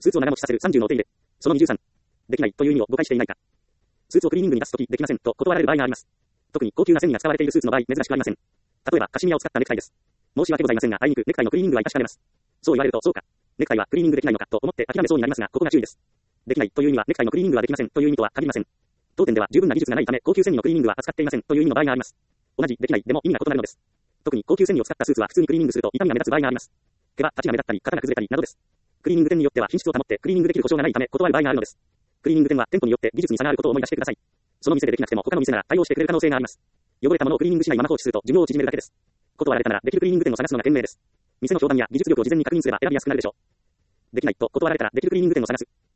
スーツを長持ちさせる30のお手入れ。その23。できないという意味を誤解していないか。スーツをクリーニングに出すときできませんと断られる場合があります。特に高級な繊維が使われているスーツの場合、珍しくありません。例えばカシミヤを使ったネクタイです。申し訳ございませんが、あいにくネクタイのクリーニングは致しかねます。そう言われると、そうか。ネクタイはクリーニングできないのかと思って諦めそうになりますが、ここが注意です。できないという意味はネクタイのクリーニングはできませんという意味とは限りません。当店では十分な技術がないため高級繊維のクリーニングは扱っていませんという意味の場合があります。同じできないでも意味が異なるのです。特に高級繊維を使ったスーツは普通にクリーニングすると傷みが目立つ場合があります。毛は立ちが目立ったり型が崩れたりなどです。クリーニング店によっては品質を保ってクリーニングできる保証がないため断る場合があるのです。クリーニング店は店舗によって技術に差があることを思い出してください。その店でできなくても他の店なら対応してくれる可能性があります。汚れたものをクリーニングしないまま放置すると寿命を縮めるだけです。断られたならできるクリーニング店を探すのが賢明です。店の評判や技術力を事前に確認すれば選びやすくなるでしょう。できないと断られたらできるクリーニング店を探す。